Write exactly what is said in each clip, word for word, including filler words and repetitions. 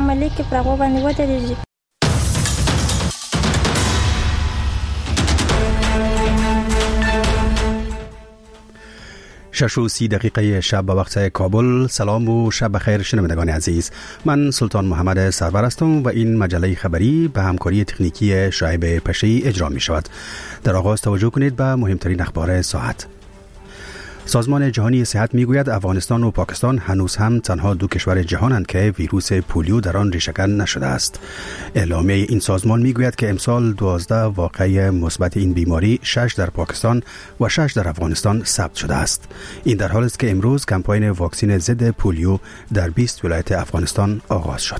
Alaikum Prabhupada Nivodari. شش و سی دقیقه شب به وقت کابل. سلام و شب بخیر شنوندگان عزیز. من سلطان محمد سرور هستم و این مجله خبری به همکاری تکنیکی شعیب پشی اجرا می شود. در آغاز توجه کنید به مهمترین اخبار ساعت. سازمان جهانی صحت میگوید افغانستان و پاکستان هنوز هم تنها دو کشور جهانند که ویروس پولیو در آن ریشه‌کن نشده است. اعلامیه این سازمان میگوید که امسال دوازده واقعه مثبت این بیماری، شش در پاکستان و شش در افغانستان ثبت شده است. این در حالی است که امروز کمپاین واکسین ضد پولیو در بیست ولایت افغانستان آغاز شد.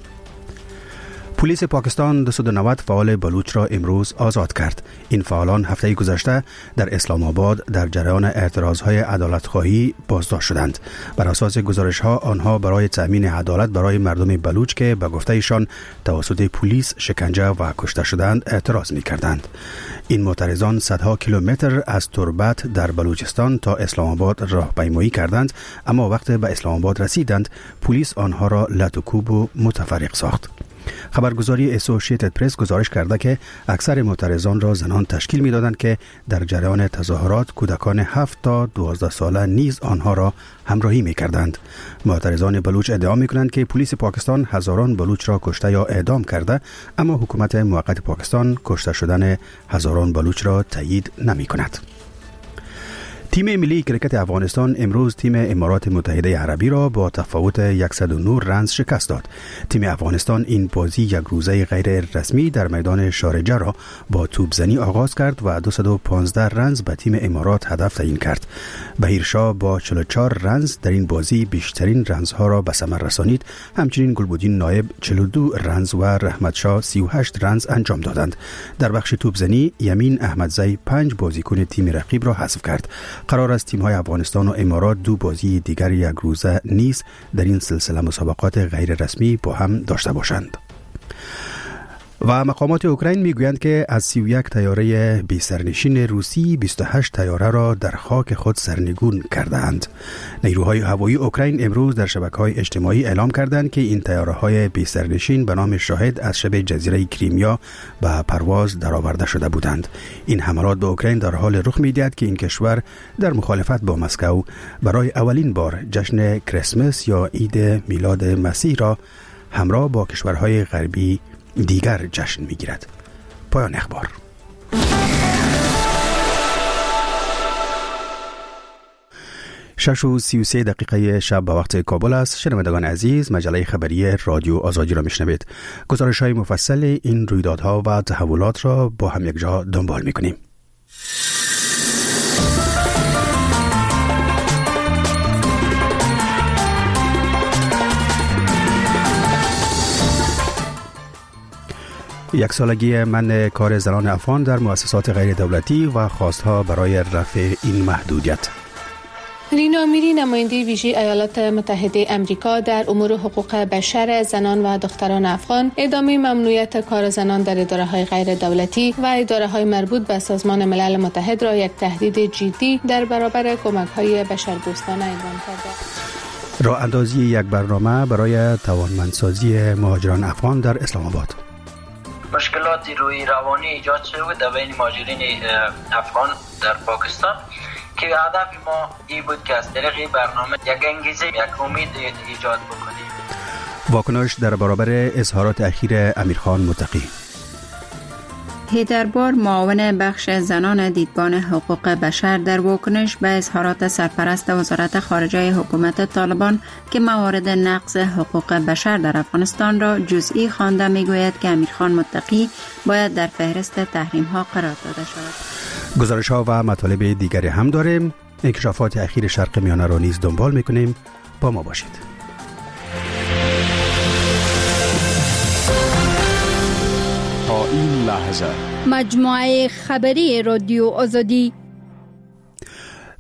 پلیس پاکستان دویست و نود فعال بلوچ را امروز آزاد کرد. این فعالان هفته گذشته در اسلام آباد در جریان اعتراضهای عدالت‌خواهی بازداشت شدند. بر اساس گزارش‌ها آنها برای تأمین عدالت برای مردم بلوچ که به گفته ایشان توسط پلیس شکنجه و کشته شدند اعتراض می‌کردند. این معترضان صدها کیلومتر از تربت در بلوچستان تا اسلام آباد راهپیمایی کردند، اما وقتی به اسلام آباد رسیدند پلیس آنها را لط و کوب و متفرق ساخت. خبرگزاری اسوسییتد پرس گزارش کرده که اکثر معترضان را زنان تشکیل می‌دادند که در جریان تظاهرات کودکان هفت تا دوازده ساله نیز آنها را همراهی می‌کردند. معترضان بلوچ ادعا می‌کنند که پلیس پاکستان هزاران بلوچ را کشته یا اعدام کرده، اما حکومت موقت پاکستان کشته شدن هزاران بلوچ را تایید نمی‌کند. تیم ملی کرکت افغانستان امروز تیم امارات متحده عربی را با تفاوت صد و نه رنز شکست داد. تیم افغانستان این بازی یک روزه غیر رسمی در میدان شارجه را با توپزنی آغاز کرد و دویست و پانزده رنز به تیم امارات هدف تعیین کرد. بهیرشاه با چهل و چهار رنز در این بازی بیشترین رنزها را به ثمر رسانید. همچنین گلبدین نایب چهل و دو رنز و رحمت شاه سی و هشت رنز انجام دادند. در بخش توپزنی یمین احمدزی پنج بازیکن تیم رقیب را حذف کرد. قرار است تیم‌های افغانستان و امارات دو بازی دیگر یک روزه نیز در این سلسله مسابقات غیر رسمی با هم داشته باشند. و مقامات اوکراین میگویند که از سی و یک طیاره بی سرنشین روسی بیست و هشت طیاره را در خاک خود سرنگون کردند. نیروهای هوایی اوکراین امروز در شبکه‌های اجتماعی اعلام کردند که این طیاره‌های بی سرنشین به نام شاهد از شبه جزیره کریمیا به پرواز درآورده شده بودند. این حملات به اوکراین در حال رخ می‌دهد که این کشور در مخالفت با مسکو برای اولین بار جشن کریسمس یا عید میلاد مسیح را همراه با کشورهای غربی دیگر جشن میگیرد. پایان اخبار. شش و سی و سه دقیقه شب به وقت کابل است. شنوندگان عزیز، مجله خبری رادیو آزادی را میشنوید. گزارش های مفصل این رویدادها و تحولات را با هم یک جا دنبال میکنیم. یک سالگی من کار زنان افغان در مؤسسات غیر دولتی و خواستها برای رفع این محدودیت. رینا میری، نماینده ویژه ایالات متحده امریکا در امور حقوق بشر زنان و دختران افغان، ادامه ممنوعیت کار زنان در اداره‌های غیر دولتی و اداره‌های مربوط به سازمان ملل متحد را یک تهدید جدی در برابر کمک‌های بشردوستانه عنوان کرده. راه اندازی یک برنامه برای توانمندسازی مهاجران افغان در اسلام آباد. مشکلات روی روانی ایجاد شده بود در بین مهاجرین افغان در پاکستان که هدف ما این بود که از طریق برنامه یک انگیزه، یک امید ایجاد بکنیم. واکنش در برابر اظهارات اخیر امیرخان متقی. هیدربار، معاون بخش زنان دیدبان حقوق بشر، در واکنش به اظهارات سرپرست وزارت خارجه حکومت طالبان که موارد نقض حقوق بشر در افغانستان را جزئی خوانده میگوید که امیرخان متقی باید در فهرست تحریم ها قرار داده شود. گزارش ها و مطالب دیگری هم داریم. انکشافات اخیر شرق میانه را نیز دنبال میکنیم. با ما باشید. این لحظه مجموعه خبری رادیو آزادی.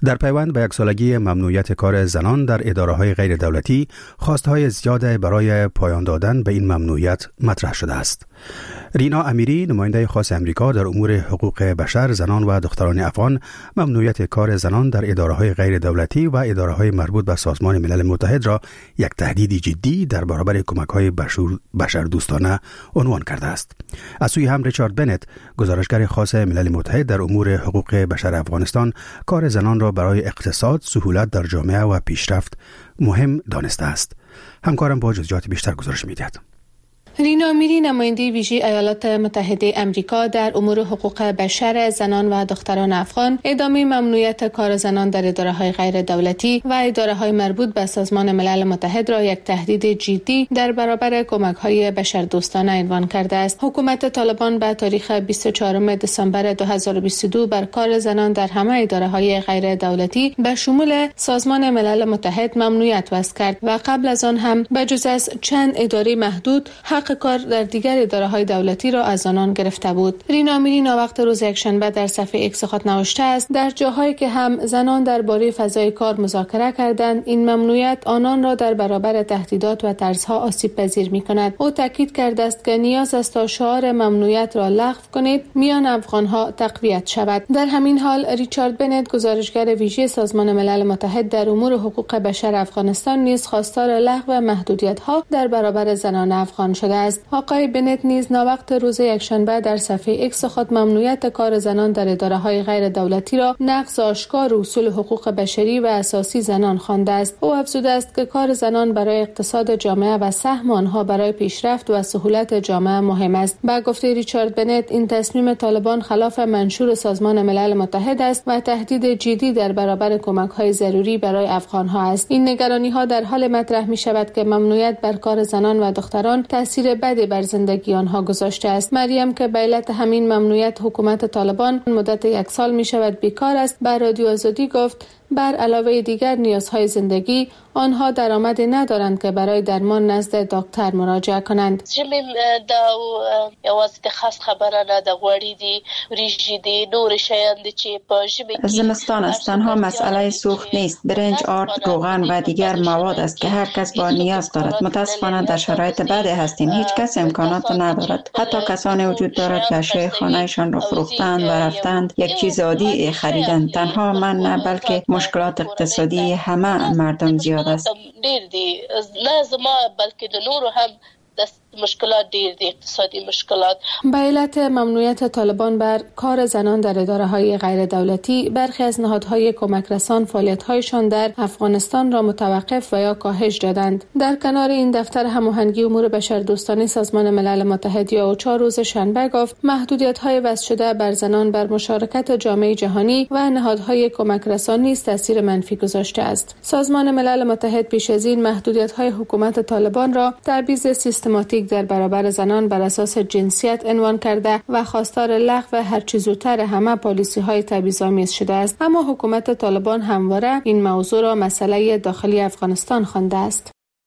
در پیوند به یک سالگی ممنوعیت کار زنان در اداره‌های غیر دولتی، خواستهای زیاد برای پایان دادن به این ممنوعیت مطرح شده است. رینا امیری، نماینده خاص امریکا در امور حقوق بشر، زنان و دختران افغان، ممنوعیت کار زنان در اداره‌های غیر دولتی و اداره‌های مربوط به سازمان ملل متحد را یک تهدید جدی در برابر کمک‌های بشردوستانه عنوان کرده است. از سوی هم ریچارد بنت، گزارشگر خاص ملل متحد در امور حقوق بشر افغانستان، کار زنان را برای اقتصاد، سهولت در جامعه و پیشرفت مهم دانسته است. همکارم با جزئیات بیشتر گزارش می‌دهد. رینا امیری، نماینده ویژه ایالات متحده امریکا در امور حقوق بشر، زنان و دختران افغان، ادامه ممنوعیت کار زنان در اداره‌های غیر دولتی و اداره‌های مربوط به سازمان ملل متحد را یک تهدید جدی در برابر کمک‌های بشردوستانه عنوان کرده است. حکومت طالبان به تاریخ بیست و چهارم دسامبر دو هزار و بیست و دو بر کار زنان در همه اداره‌های غیر دولتی به شمول سازمان ملل متحد ممنوعیت وضع کرد و قبل از آن هم بجز از چند اداره محدود حق کار در دیگر اداره‌های دولتی را از آنان گرفته بود. رینا امیری ناوقت روز یکشنبه در صفحه ایکس خود نوشته است: در جاهایی که هم زنان درباره فضای کار مذاکره کردند، این ممنوعیت آنان را در برابر تهدیدات و طرزها آسیب پذیر می‌کند. او تاکید کرده است که نیاز است تا شعار ممنوعیت را لغو کنید میان افغان‌ها تقویت شود. در همین حال ریچارد بنت، گزارشگر ویژه سازمان ملل متحد در امور حقوق بشر افغانستان، نیز خواستار لغو محدودیت‌ها در برابر زنان افغان شده است. آقای بنت نیز ناوقت روز یکشنبه در صفحه ایکس خود ممنوعیت کار زنان در اداره‌های غیر دولتی را نقض آشکار اصول حقوق بشری و اساسی زنان خوانده است. او افزوده است که کار زنان برای اقتصاد جامعه و سهم آنها برای پیشرفت و سهولت جامعه مهم است. با گفته ریچارد بنت، این تصمیم طالبان خلاف منشور سازمان ملل متحد است و تهدید جدی در برابر کمک‌های ضروری برای افغان‌ها است. این نگرانی‌ها در حال مطرح می‌شود که ممنوعیت بر کار زنان و دختران تاثیر بدی بر زندگی آنها گذاشته است. مریم که به علت همین ممنوعیت حکومت طالبان مدت یک سال می شود بیکار است، به رادیو آزادی گفت بر علاوه دیگر نیازهای زندگی، آنها درآمدی ندارند که برای درمان نزد دکتر مراجعه کنند. زمین دا یوازې د خاص خبره نه د غوړې دي، وریجې دي، نور شیان دي چې په ژمي کې زمستان است. تنها مسئله سوخت نیست، برنج، آرد، روغن و دیگر مواد است که هر کس با نیاز دارد. متاسفانه در شرایط بدی هستیم، هیچ کس امکانات ندارد. حتی کسانی وجود دارد که اشیاء خانه‌شان را فروختند و رفتند یک چیز عادی خریدند. تنها من نه، بلکه مشکلات اقتصادی همه مردم زیاد است. ډیر دي، نه زما بلکې د نورو هم د مشکلات ډیر دي، اقتصادی مشکلات. به علت ممنوعیت طالبان بر کار زنان در اداره‌های غیر دولتی، برخی از نهادهای کمک رسان فعالیت‌هایشان در افغانستان را متوقف و یا کاهش دادند. در کنار این، دفتر هماهنگی امور بشردوستانه سازمان ملل متحد یا اوچا روز شنبه گفت محدودیت‌های وضع شده بر زنان بر مشارکت جامعه جهانی و نهادهای کمک رسان نیز تاثیر منفی گذاشته است. سازمان ملل متحد پیش از این محدودیت‌های حکومت طالبان را تبعیض سیستماتیک در برابر زنان بر اساس جنسیت عنوان کرده و خواستار لغو هر چه زودتر همه پالیسی‌های تبعیض‌آمیز شده است. اما حکومت طالبان همواره این موضوع را مسئله داخلی افغانستان خوانده است.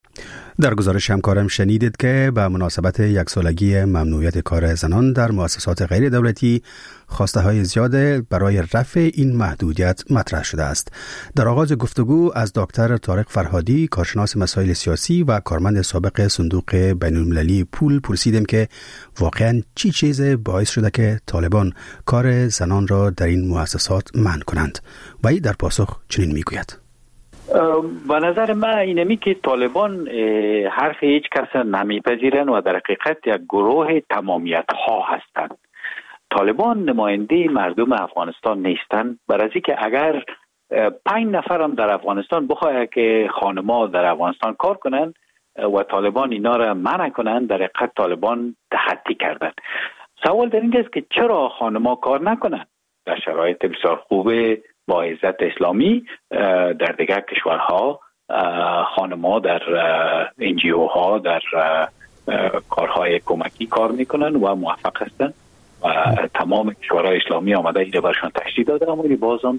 در گزارش همکارم شنیدید که به مناسبت یک سالگی ممنوعیت کار زنان در مؤسسات غیر دولتی، خواسته های زیاد برای رفع این محدودیت مطرح شده است. در آغاز گفتگو از دکتر طارق فرهادی، کارشناس مسائل سیاسی و کارمند سابق صندوق بین المللی پول، پرسیدیم که واقعاً چی چیز باعث شده که طالبان کار زنان را در این مؤسسات منع کنند و ای در پاسخ چنین میگوید: به نظر من اینمی که طالبان حرف هیچ کس نمیپذیرند و در حقیقت یک گروه تمامیت ها هستند. طالبان نماینده مردم افغانستان نیستند، برای اینکه اگر پنج نفر هم در افغانستان بخواهد که خانما در افغانستان کار کنند و طالبان اینا را منع کنند، در حقیقت طالبان تحتی کردند. سوال در این است که چرا خانما کار نکنند در شرایط بسیار خوبه با عزت اسلامی؟ در دیگر کشورها خانم‌ها در انجیو ها در کارهای کمکی کار میکنن و موفق هستن و تمام کشورهای اسلامی آمده اینو برشان تشریح داده، اما این بازم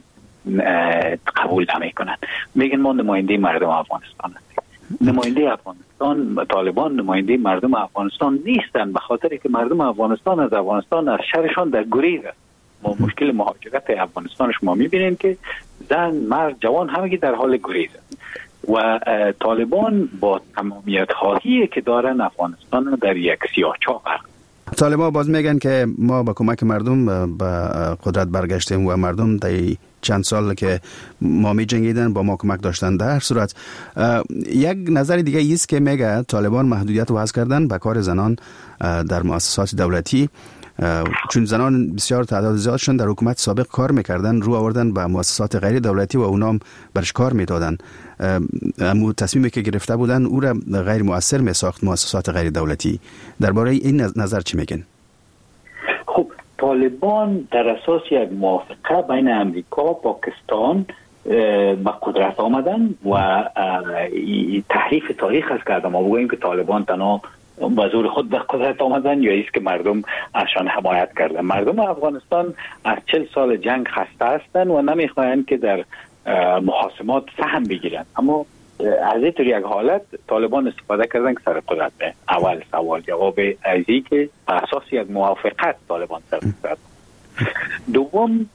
قبول نمیکنن. میگن ما نماینده مردم افغانستان هستیم. نماینده افغانستان، طالبان نماینده مردم افغانستان نیستن، به خاطر که مردم افغانستان از افغانستان از شرشان در گریز است. ما مشکل مهاجرت افغانستان شما میبینید که زن، مرد، جوان همگی در حال گریز و طالبان با تمامیت خواهی که دارن افغانستان در یک سیاه‌چاه قرار. طالبان باز میگن که ما با کمک مردم به قدرت برگشتیم و مردم در چند سال که ما می جنگیدن با ما کمک داشتن. در هر صورت یک نظر دیگه ایست که میگه طالبان محدودیت وضع کردن به کار زنان در مؤسسات دولتی، چون زنان بسیار تعداد زیادشون در حکومت سابق کار میکردن، رو آوردن به مؤسسات غیر دولتی و اونام برش کار میدادن. اما تصمیمی که گرفته بودن او را غیر مؤثر میساخت مؤسسات غیر دولتی. درباره این نظر چی میگن؟ خب طالبان در اساس یک موافقه بین امریکا، پاکستان به قدرت آمدن و تحریف تاریخ است که ما بگوییم که طالبان تنها به زور خود به قدرت آمدن یا ایست که مردم ازشان حمایت کردن. مردم افغانستان از چل سال جنگ خسته هستند و نمیخواهند که در محاسمات سهم بگیرند، اما از این طور یک حالت طالبان استفاده کردن که سر قدرت به اول سوال جواب ازی که اساس یک موافقت طالبان سر قدرت. دوم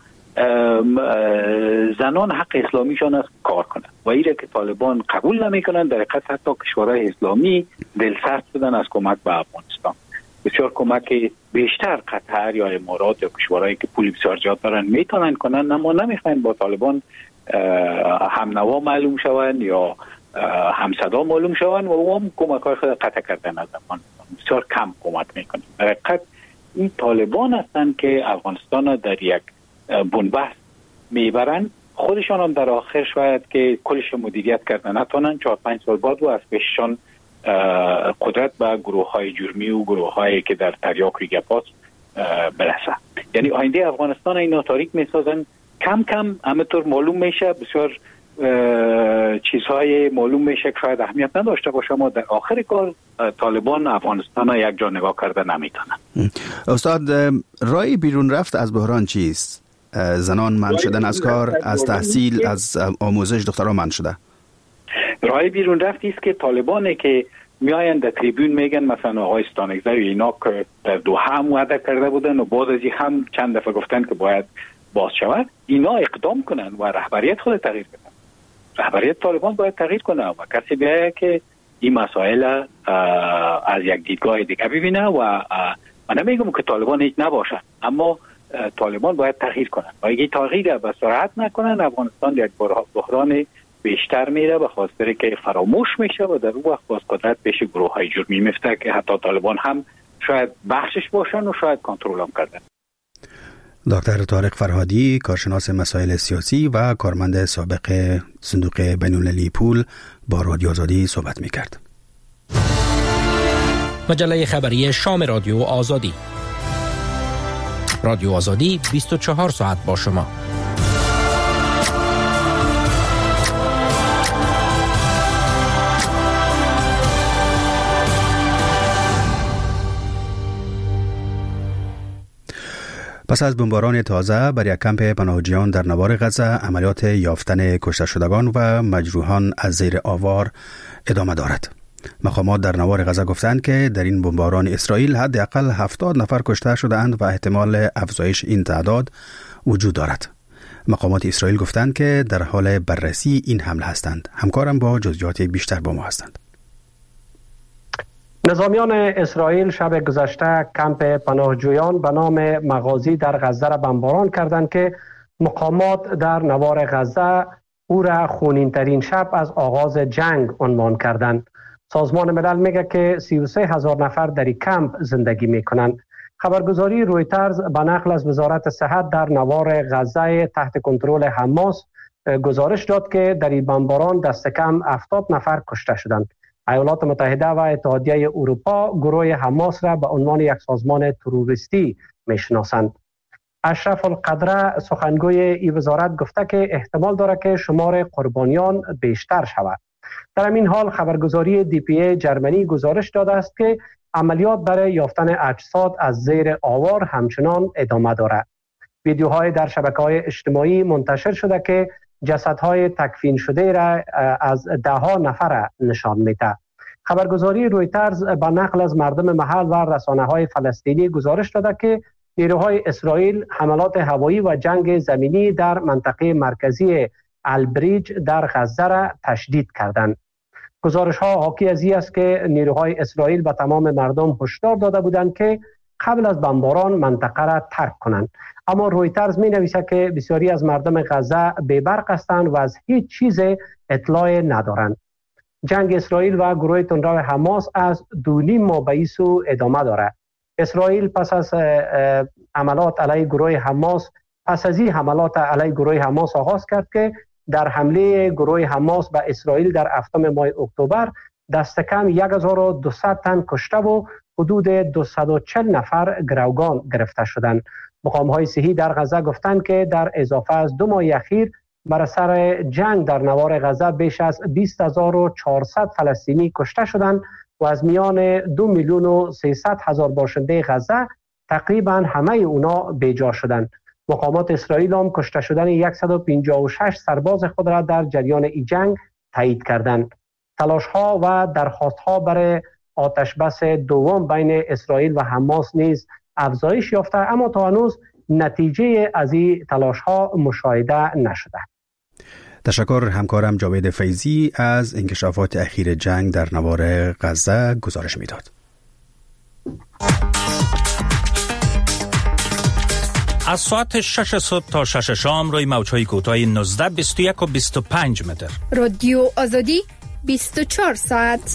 زنان حق اسلامیشان است کار کنند و ایره که طالبان قبول نمیکنند. در حقیقت حتی کشورهای اسلامی دلسرد شدن از کمک به افغانستان. بسیار کمک بیشتر قطر یا امارات یا کشورهایی که پول بسیار زیاد دارن میتونن کنن، اما نمیخواین با طالبان هم نوا معلوم شوند یا هم صدا معلوم شوند و هم کمک های خود قطع کردن از افغانستان. بسیار کم کمک میکنن. در حقیقت این طالبان هستند که افغانستان در یک بنبست میبرن. خودشان هم در آخر شاید که کلش مدیریت کردن نتونن، چهار پنج سال بعد و از پیششان قدرت به گروه های جرمی و گروه هایی که در تریاک ریگپاس برسه. یعنی آینده افغانستان اینا تاریک میسازن. کم کم همینطور معلوم میشه، بسیار چیزهای معلوم میشه که شاید اهمیت نداشته باشه، اما در آخر کار طالبان افغانستان ها یک جا نگاه کرده نمیتونن. استاد، رای بیرون رفت از بحران چیست؟ زنان منع شدن از کار، از تحصیل، از آموزش دختران منع شده. رای بیرون رفتی است که طالبانه که میاین در تریبون میگن مثلا آقای استانگزر اینا که در دوحه هم وعده کرده بودن و بعد از این هم چند دفعه گفتن که باید باز شود، اینا اقدام کنن و رهبریت خود تغییر کنن. رهبریت طالبان باید تغییر کنه و کسی بیایه که این مسائل از یک دیدگاه دیگه ببینه و من نمیگم که طالبان هیچ نباشه، اما طالبان باید تغییر کنن و اگه تغییر به سرعت نکنن افغانستان یک بحران بیشتر میره به خاطر که فراموش میشه و در اون وقت باز قدرت پیش گروه های جرمی میفته که حتی طالبان هم شاید بخشش باشن و شاید کنترل هم کردن. دکتر طارق فرهادی، کارشناس مسائل سیاسی و کارمند سابق صندوق بین‌المللی پول، با رادیو آزادی صحبت میکرد. مجله خبری شام رادیو آزادی. رادیو آزادی بیست و چهار ساعت با شما. پس از بمباران تازه بر یک کمپ پناهجویان در نوار غزه، عملیات یافتن کشته شدگان و مجروحان از زیر آوار ادامه دارد. مقامات در نوار غزه گفتند که در این بمباران اسرائیل حداقل هفتاد نفر کشته شده‌اند و احتمال افزایش این تعداد وجود دارد. مقامات اسرائیل گفتند که در حال بررسی این حمله هستند. همکارم با جزئیات بیشتر با ما هستند. نظامیان اسرائیل شب گذشته کمپ پناهجویان به نام مغازی در غزه را بمباران کردند که مقامات در نوار غزه او را خونین ترین شب از آغاز جنگ عنوان کردند. سازمان ملل میگه که سی و سه هزار نفر در این کمپ زندگی میکنند. خبرگزاری رویترز به نقل از وزارت صحت در نوار غزه تحت کنترل حماس گزارش داد که در این بمباران دست کم هفتاد نفر کشته شدند. ایالات متحده و اتحادیه اروپا گروه حماس را به عنوان یک سازمان تروریستی میشناسند. اشرف القدره سخنگوی این وزارت گفته که احتمال دارد که شمار قربانیان بیشتر شود. در همین حال خبرگزاری دی پی ای جرمنی گزارش داده است که عملیات برای یافتن اجساد از زیر آوار همچنان ادامه دارد. ویدیوهای در شبکه‌های اجتماعی منتشر شده که جسدهای تکفین شده را از ده ها نفر نشان میده. خبرگزاری رویترز با نقل از مردم محل و رسانه‌های فلسطینی گزارش داده که نیروهای اسرائیل حملات هوایی و جنگ زمینی در منطقه مرکزی البریج در غزه را تشدید کردند. گزارش ها حاکی از این است که نیروهای اسرائیل به تمام مردم هشدار داده بودند که قبل از بمباران منطقه را ترک کنند. اما رویترز می نویسد که بسیاری از مردم غزه بی‌برق هستند و از هیچ چیز اطلاع ندارند. جنگ اسرائیل و گروه تندرو حماس از دو نیم ماه به این سو ادامه دارد. اسرائیل پس از حملات علیه گروه حماس پس از این حملات علیه گروه حماس آغاز کرد که در حمله گروه حماس به اسرائیل در هفتم ماه اکتبر دست کم یک هزار و دویست تن کشته و حدود دویست و چهل نفر گروگان گرفته شدند. مقام‌های صحی در غزه گفتند که در اضافه از دو ماه اخیر بر اثر جنگ در نوار غزه بیش از بیست هزار و چهارصد فلسطینی کشته شدند و از میان دو میلیون و سیصد هزار باشنده غزه تقریبا همه اونا بیجا شدند. مقامات اسرائیل هم کشته شدن صد و پنجاه و شش سرباز خود را در جریان این جنگ تایید کردند. تلاش‌ها و درخواست‌ها برای آتش بس دوم بین اسرائیل و حماس نیز افزایش یافته، اما تا هنوز نتیجه از این تلاش‌ها مشاهده نشده. تشکر همکارم جاوید فیضی از انکشافات اخیر جنگ در نوار غزه گزارش میداد. از ساعت شش صبح تا شش شام روی موج‌های کوتاه نوزده، بیست و یک و بیست و پنج متر. رادیو آزادی بیست و چهار ساعت.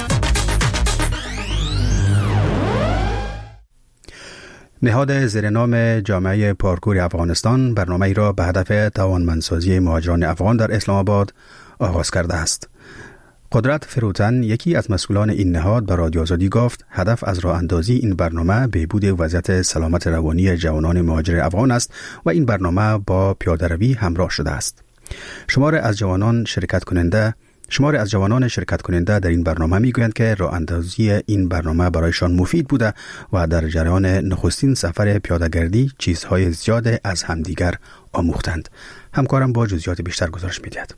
نهاد زیرنام جامعه پارکور افغانستان برنامه‌ای را به هدف توانمندسازی مهاجران افغان در اسلام آباد آغاز کرده است. قدرت فروتن، یکی از مسئولان این نهاد، به رادیو آزادی گفت هدف از راه اندازی این برنامه بهبود وضعیت سلامت روانی جوانان مهاجر افغان است و این برنامه با پیاده‌روی همراه شده است. شمار از جوانان شرکت کننده شمار از جوانان شرکت کننده در این برنامه میگویند که راه اندازی این برنامه برایشان مفید بوده و در جریان نخستین سفر پیاده‌گردی چیزهای زیاد از همدیگر آموختند. همکارم با جزئیات بیشتر گزارش می‌دهد.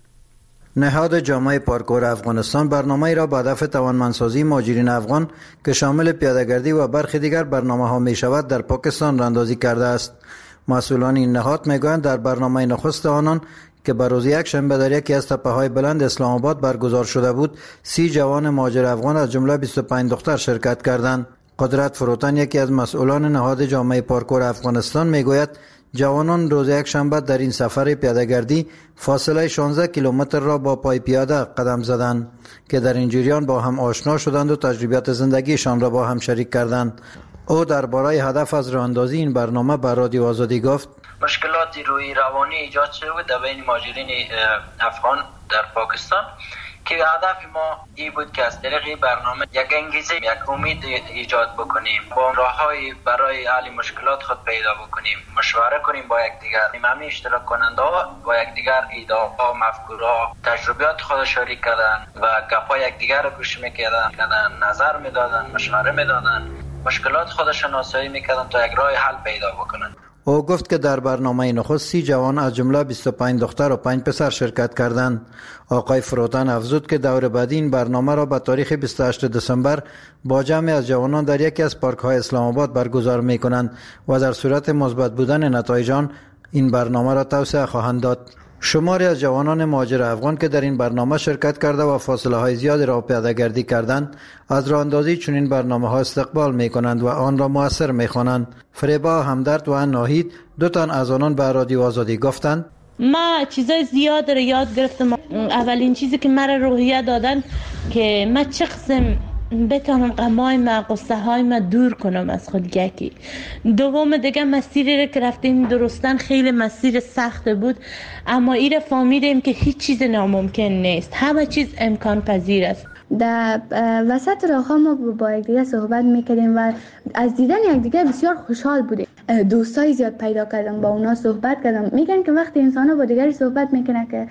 نهاد جامعه پارکور افغانستان برنامه‌ای را با هدف توانمندسازی مهاجرین افغان که شامل پیاده‌گردی و برخی دیگر برنامه‌ها می‌شود در پاکستان راهاندازی کرده است. مسئولان این نهاد می‌گویند در برنامه نخست آنان که بر روز یک شنبه در یکی از تپه‌های بلند اسلام آباد برگزار شده بود، سی جوان مهاجر افغان از جمله بیست و پنج دختر شرکت کردند. قدرت فروتن، یکی از مسئولان نهاد جامعه پارکور افغانستان، میگوید جوانان روز یک شنبه در این سفر پیاده‌گردی فاصله شانزده کیلومتر را با پای پیاده قدم زدند که در این جریان با هم آشنا شدند و تجربیات زندگیشان را با هم شریک کردند. او درباره هدف از راهاندازی این برنامه به رادیو آزادی گفت مشکلات روحی روانی ایجاد شده بود در بین مهاجرین افغان در پاکستان که هدف ما این بود که از طریق برنامه یک انگیزه، یک امید ایجاد بکنیم، با راه‌های برای حل مشکلات خود پیدا بکنیم، مشوره کنیم با یکدیگر. همه اشتراک کننده ها با یکدیگر ایده‌ها، مفکورها، تجربیات خود شریک کردن و گپ‌های یکدیگر رو گوش می‌کردن، نظر می‌دادن، مشوره می‌دادن، مشکلات خود شناسایی می‌کردن تا یک راه حل پیدا بکنن. او گفت که در برنامه نخست سی جوان از جمله بیست و پنج دختر و پنج پسر شرکت کردند. آقای فروتن افزود که دور بعدی این برنامه را به تاریخ بیست و هشتم دسامبر با جمع از جوانان در یکی از پارک‌های اسلام آباد برگزار می‌کنند و در صورت مثبت بودن نتایج آن این برنامه را توسعه خواهند داد. شماری از جوانان مهاجر افغان که در این برنامه شرکت کرده و فاصله های زیادی را پیاده‌گردی کردند، از راه اندازی چنین برنامه ها استقبال می کنند و آن را مؤثر می خوانند. فریبا همدرد و ناهید، دو تن از آنان به رادیو آزادی گفتند ما چیزای زیاد را یاد گرفتم. اولین چیزی که مرا روحیه دادن که من چه قسم بتونم غمای ما، قصه های ما دور کنم از خود یکی. دوم دیگه مسیری را که رفتیم درستن خیلی مسیر سخت بود، اما ایره فهمیدیم که هیچ چیز ناممکن نیست، همه چیز امکان پذیر است. در وسط راه ما با یکدیگر صحبت میکردیم و از دیدن یکدیگر بسیار خوشحال بودیم. دوستای زیاد پیدا کردم، با اونا صحبت کردم. میگن که وقتی انسان ها با دیگری صحبت میکنه که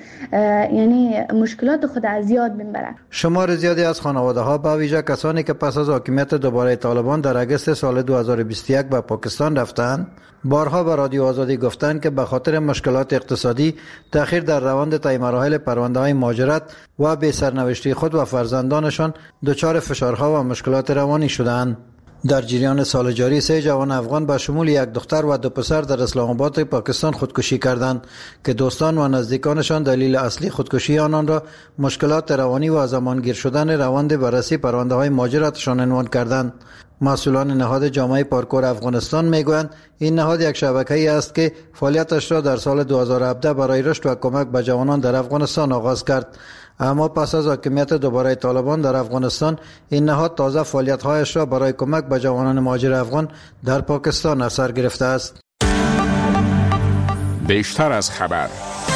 یعنی مشکلات خود از یاد میبرن. شمار زیادی از خانواده ها به ویژه کسانی که پس از حاکمیت دوباره طالبان در اگست سال دو هزار و بیست و یک به پاکستان رفتند، بارها به رادیو آزادی گفتند که به خاطر مشکلات اقتصادی، تأخیر در روند طی مراحل پرونده های مهاجرت و بی سرنوشتی خود و فرزندانشان دچار فشارها و مشکلات روانی شدند. در جریان سال جاری سه جوان افغان به شمول یک دختر و دو پسر در اسلام آباد پاکستان خودکشی کردند که دوستان و نزدیکانشان دلیل اصلی خودکشی آنان را مشکلات روانی و زمانگیر شدن روند بررسی پرونده های مهاجرتشان عنوان کردند. مسئولان نهاد جامعه پارکور افغانستان میگویند این نهاد یک شبکه‌ای است که فعالیتش را در سال دو هزار و هفده برای رشد و کمک به جوانان در افغانستان آغاز کرد. اما پس از حاکمیت دوباره طالبان در افغانستان این نهاد تازه فعالیت‌هایش را برای کمک به جوانان مهاجر افغان در پاکستان از سر گرفته است. بیشتر از خبر.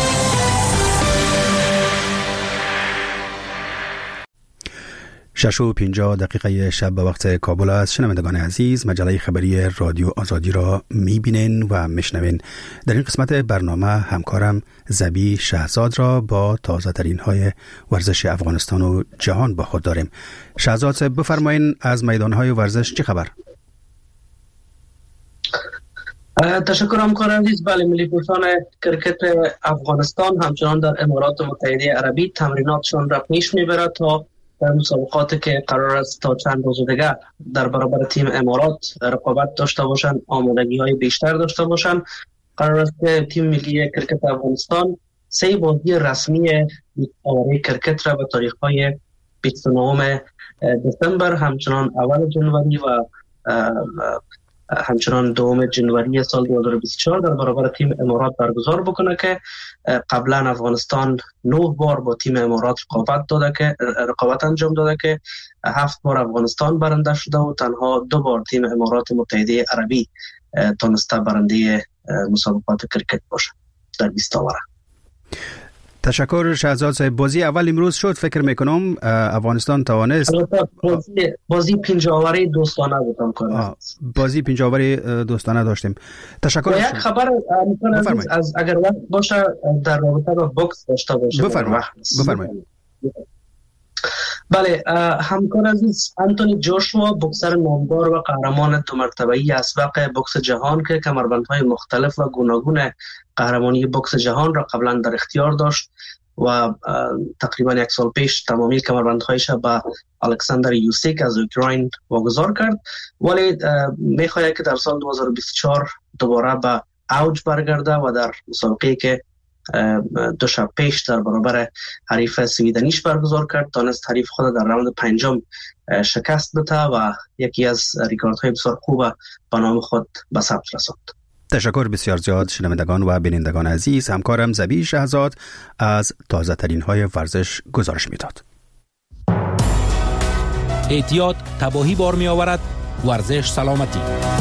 شش و پنجاه دقیقه شب به وقت کابل است. شنوندگان عزیز، مجله خبری رادیو آزادی را میبینین و میشنوین. در این قسمت برنامه همکارم زبی شهزاد را با تازه ترین های ورزش افغانستان و جهان با خود داریم. شهزاد صاحب بفرمایین، از میدان های ورزش چی خبر؟ تشکر همکار عزیز. بله، ملی پرسان کرکت افغانستان همچنان در امارات متحده عربی تمریناتشان را پیش میبرد تا در مسابقاتی که قرار است تا چند روز دیگر در برابر تیم امارات رقابت داشته باشند، آمادگی های بیشتر داشته باشند. قرار است که تیم ملی کرکت افغانستان سه بازی رسمی آوره کرکت را به تاریخ های بیست و نه دسامبر، همچنان اول جنوری و همچنان دوم جنوری سال دو هزار و بیست و چهار در برابر تیم امارات برگزار بکنه که قبلا افغانستان نه بار با تیم امارات رقابت داده که رقابت انجام داده که هفت بار افغانستان برنده شده و تنها دو بار تیم امارات متحده عربی تونسته برنده مسابقات کرکت باشه در بیست آوره. تشکر شهزاد صاحب. بازی اول امروز شد، فکر میکنم افغانستان توانست. بازی بازی پنج آوره دوستانه بودم کنم. بازی پنج آوره دوستانه داشتیم. تشکر. یک خبر از, از اگر وقت باشه در رابطه با بوکس داشته باشه. بفرمایید. بفرمایید. بله، همکار عزیز، انتونی جوشوا بوکسر نامدار و قهرمان دو مرتبه‌ای اسبق بوکس جهان که کمربندهای مختلف و گوناگون قهرمانی بوکس جهان را قبلا در اختیار داشت و تقریبا یک سال پیش تمامی کمربندهایش به الکساندر یوسیک از اوکراین واگذار کرد، ولی میخواهد که در سال دو هزار و بیست و چهار دوباره به اوج برگرده و در مسابقه‌ای که دو شب پیش در برابر حریف سویدنیش برگزار کرد تانست حریف خود در راوند پنجم شکست بده و یکی از ریکاردهای بسیار خوب به نام خود به ثبت رساند. تشکر بسیار زیاد شنوندگان و بینندگان عزیز. همکارم زبی شهزاد از تازه ترین های ورزش گزارش میداد. احتیاط تباهی بار می آورد، ورزش سلامتی.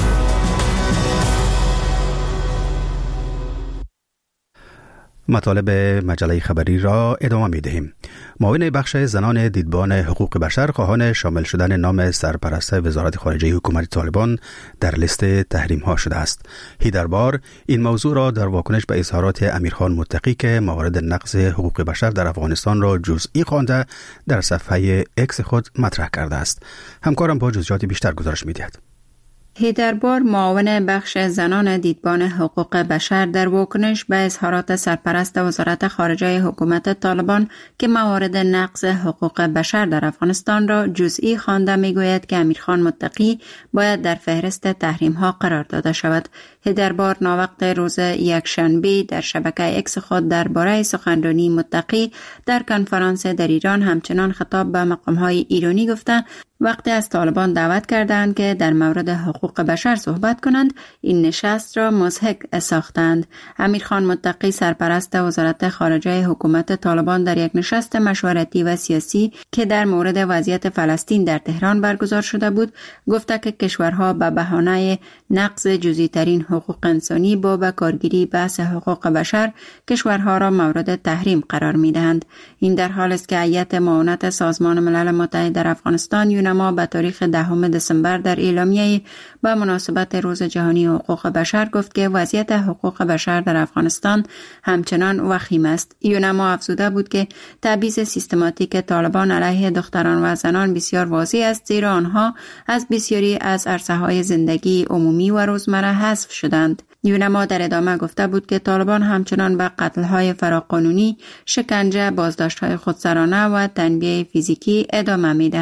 مطالب مجله خبری را ادامه می دهیم. معاون بخش زنان دیدبان حقوق بشر خواهان شامل شدن نام سرپرست وزارت خارجه حکومت طالبان در لیست تحریم ها شده است. هیدربار این موضوع را در واکنش به اظهارات امیرخان متقی که موارد نقض حقوق بشر در افغانستان را جزئی خوانده در صفحه اکس خود مطرح کرده است. همکارم با جزئیات بیشتر گزارش می دهد. هیدربار معاون بخش زنان دیدبان حقوق بشر در واکنش به اظهارات سرپرست وزارت خارجه حکومت طالبان که موارد نقض حقوق بشر در افغانستان را جزئی خوانده میگوید که امیرخان متقی باید در فهرست تحریم ها قرار داده شود. هیدربار ناوقت روز یکشنبه در شبکه اکس خود درباره سخنرانی متقی در کنفرانس در ایران همچنان خطاب به مقام های ایرانی گفته وقتی از طالبان دعوت کردند که در مورد حقوق بشر صحبت کنند، این نشست را مضحک ساختند. امیرخان متقی سرپرست وزارت خارجه حکومت طالبان در یک نشست مشورتی و سیاسی که در مورد وضعیت فلسطین در تهران برگزار شده بود، گفته که کشورها به بهانه نقض جزئی ترین حقوق انسانی با به کارگیری بحث حقوق بشر کشورها را مورد تحریم قرار می‌دهند. این در حالی است که هیئت معاونت سازمان ملل متحد در افغانستان ما به تاریخ دهم دسامبر در اعلامیه با مناسبت روز جهانی حقوق بشر گفت که وضعیت حقوق بشر در افغانستان همچنان وخیم است. یونما افزوده بود که تبعیض سیستماتیک طالبان علیه دختران و زنان بسیار واضح است، زیرا آنها از بسیاری از عرصه‌های زندگی عمومی و روزمره حذف شدند. یونما در ادامه گفته بود که طالبان همچنان به قتل‌های فراقانونی، شکنجه، بازداشت‌های خودسرانه و تنبیه فیزیکی ادامه می‌دهند.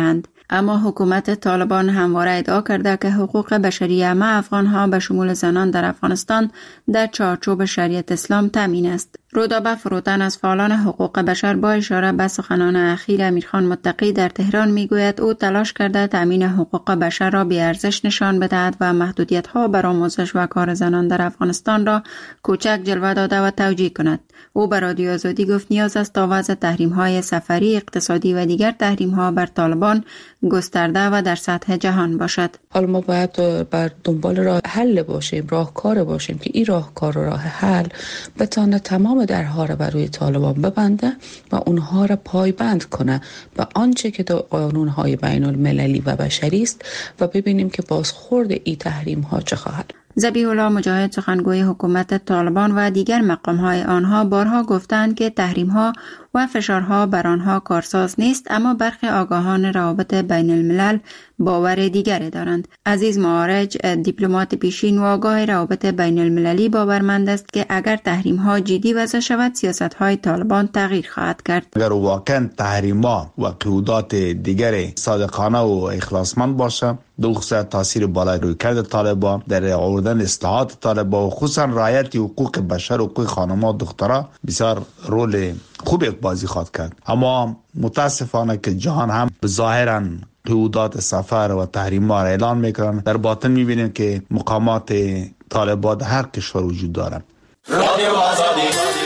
اما حکومت طالبان همواره ادعا کرده که حقوق بشری همه افغانها به شمول زنان در افغانستان در چارچوب شریعت اسلام تامین است. رودابه فروتن از فعالان حقوق بشر با اشاره به سخنان اخیر امیرخان متقی در تهران میگوید او تلاش کرده تامین حقوق بشر را بی ارزش نشان بدهد و محدودیت‌ها بر آموزش و کار زنان در افغانستان را کوچک جلوه داده و توجیه کند. او به رادیو آزادی گفت نیاز است تا وضع تحریم‌های سفری، اقتصادی و دیگر تحریم‌ها بر طالبان گسترده و در سطح جهان باشد. حالا ما باید بر دنبال راه حل باشیم، راهکار باشیم که این راهکار و راه حل بتونه تمام درها را بر روی طالبان ببنده و اونها را پایبند کنه به آنچه که در قانون‌های بین المللی و بشری است و ببینیم که بازخورد این تحریم‌ها چه خواهد. ذبیح الله مجاهد سخنگوی حکومت طالبان و دیگر مقام‌های آنها بارها گفتند که تحریم‌ها و فشارها بر آنها کارساز نیست، اما برخی آگاهان روابط بین الملل باور دیگری دارند. عزیز معارج دیپلمات پیشین و آگاه روابط بین المللی باورمند است که اگر تحریم‌ها جدی وضع شود سیاست‌های طالبان تغییر خواهد کرد. اگر واقعا تحریم‌ها و قیودات دیگری صادقانه و اخلاصمند باشه، دو خصوصیت تاثیر بالای روی کرد طالبان در آوردن اصلاحات طالبان و خصوصا رعایت حقوق بشر و حقوق خانم‌ها و دخترها بسیار رول خوب بازی خواهد کرد. اما متاسفانه که جهان هم ظاهراً قیودات سفر و تحریم‌ها را اعلان میکنن، در باطن میبینیم که مقامات طالبان هر کشور وجود دارند. رادیو آزادی.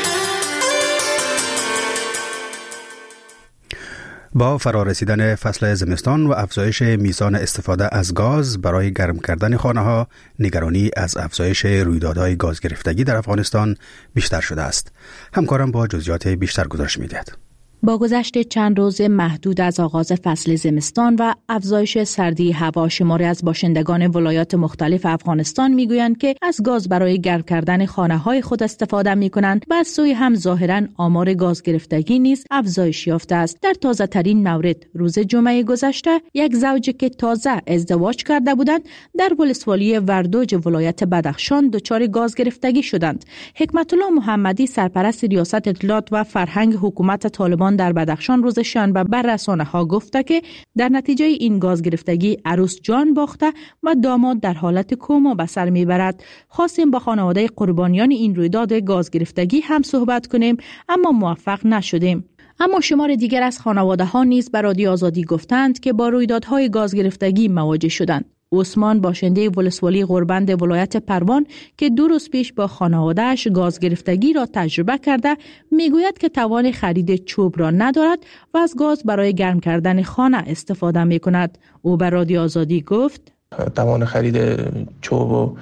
با فرارسیدن فصل زمستان و افزایش میزان استفاده از گاز برای گرم کردن خانه‌ها، نگرانی از افزایش رویدادهای گاز گرفتگی در افغانستان بیشتر شده است. همکارم با جزئیات بیشتر گزارش می‌دهد. با گذشت چند روز محدود از آغاز فصل زمستان و افزایش سردی هوا، شماری از باشندگان ولایات مختلف افغانستان میگویند که از گاز برای گرم کردن خانه‌های خود استفاده می‌کنند و از سوی هم ظاهراً آمار گاز گرفتگی نیز افزایش یافته است. در تازه ترین مورد روز جمعه گذشته یک زوج که تازه ازدواج کرده بودند در ولسوالی وردوج ولایت بدخشان دچار گاز گرفتگی شدند. حکمت الله محمدی سرپرست ریاست اطلاعات و فرهنگ حکومت طالبان در بدخشان روز شنبه بر رسانه‌ها گفته که در نتیجه این گاز گرفتگی عروس جان باخته و داماد در حالت کما به سر میبرد. خواستیم با خانواده قربانیان این رویداد گاز گرفتگی هم صحبت کنیم اما موفق نشدیم. اما شمار دیگر از خانواده ها نیز به رادیو آزادی گفتند که با رویدادهای گاز گرفتگی مواجه شدند. عثمان باشنده ولسوالی غربند ولایت پروان که دو روز پیش با خانواده‌اش گاز گرفتگی را تجربه کرده میگوید که توان خرید چوب را ندارد و از گاز برای گرم کردن خانه استفاده می‌کند. او به رادیو آزادی گفت توان خرید چوب و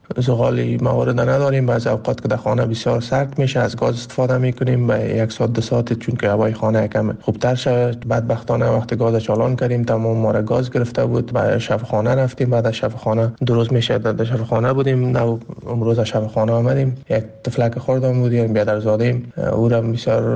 زغال موارد نداریم. بعضی اوقات که در خانه بسیار سرد میشه از گاز استفاده میکنیم به یک ساعت دو ساعت چون که هوای خانه کم خوبتر شد. بدبختانه وقتی گاز چالان کردیم تمام ما را گاز گرفته بود. بعد شب خانه رفتیم، بعد از شب خانه دو روز میشه در شب خانه بودیم. نه امروز از شب خانه آمدیم یک تفلک خوردم بودیم بیادر زادیم او را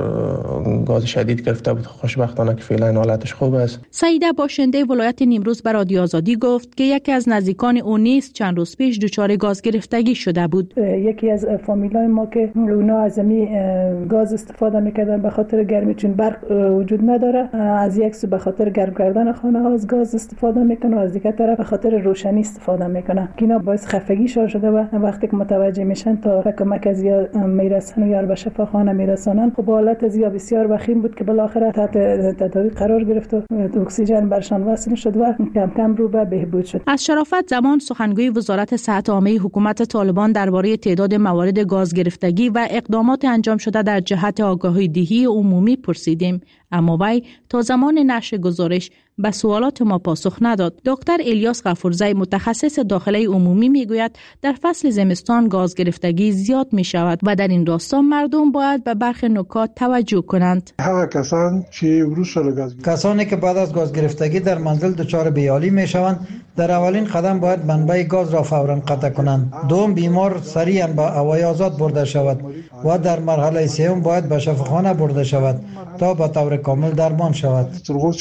بسیار گاز شدید گرفته بود. خوشبختانه که فعلا حالتش خوب است. سعیده باشنده ولایت نیمروز به رادیو آزادی گفت که یکی از نزدیکان او نیز چند روز پیش دچار گاز گرفتگی شده بود. یکی از فامیلای ما که اونا از می گاز استفاده میکردن به خاطر گرمی چون برق وجود نداره، از یک سو به خاطر گرم کردن خانه ها از گاز استفاده میکنه و از دیگر طرف به خاطر روشنی استفاده میکنه که اینا باعث خفگی شده و وقتی که متوجه میشن تا کمک از یا میرسن و یا به شفاخانه میرسانن. خب حالت از یا بسیار وخیم بود که بالاخره تحت تداوی قرار گرفت و اکسیژن برشان وصل شد و کم کم رو به بهبود شد. از شرافت زمان سخنگوی وزارت صحت عامه حکومت طالبان درباره تعداد موارد گاز گرفتگی و اقدامات انجام شده در جهت آگاهی دهی عمومی پرسیدیم، اما وی تا زمان نشر گزارش به سوالات ما پاسخ نداد. دکتر الیاس غفورزی متخصص داخله عمومی میگوید در فصل زمستان گاز گرفتگی زیاد می شود و در این راستا مردم باید به برخی نکات توجه کنند. کسان که کسانی که بعد از گاز گرفتگی در منزل دچار بیحالی می شوند در اولین قدم باید منبع گاز را فوراً قطع کنند. دوم بیمار سریعاً به هوای آزاد برده شود و در مرحله سوم باید به شفاخانه برده شود تا به طور کامل درمان شود.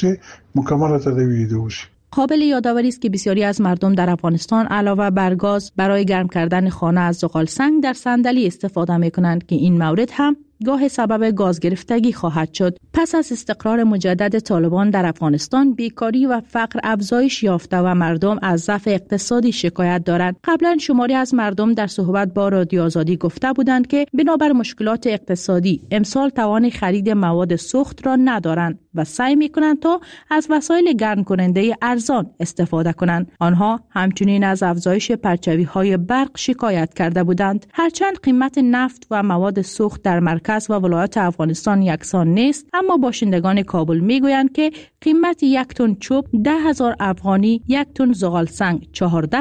قابل یادآوری است که بسیاری از مردم در افغانستان علاوه بر گاز برای گرم کردن خانه از زغال سنگ در صندلی استفاده می کنند که این مورد هم گاه سبب گاز گرفتگی خواهد شد. پس از استقرار مجدد طالبان در افغانستان، بیکاری و فقر افزایش یافته و مردم از ضعف اقتصادی شکایت دارند. قبلا شماری از مردم در صحبت با رادیو آزادی گفته بودند که بنابر مشکلات اقتصادی امسال توان خرید مواد سوخت را ندارند و سعی می‌کنند تا از وسایل گرم کننده ارزان استفاده کنند. آنها همچنین از افزایش پرچاوی‌های برق شکایت کرده بودند. هرچند قیمت نفت و مواد سوخت در مرکز و ولایات افغانستان یکسان نیست، اما باشندگان کابل میگویند که قیمت یک تن چوب ده هزار افغانی، یک تن زغال سنگ چهارده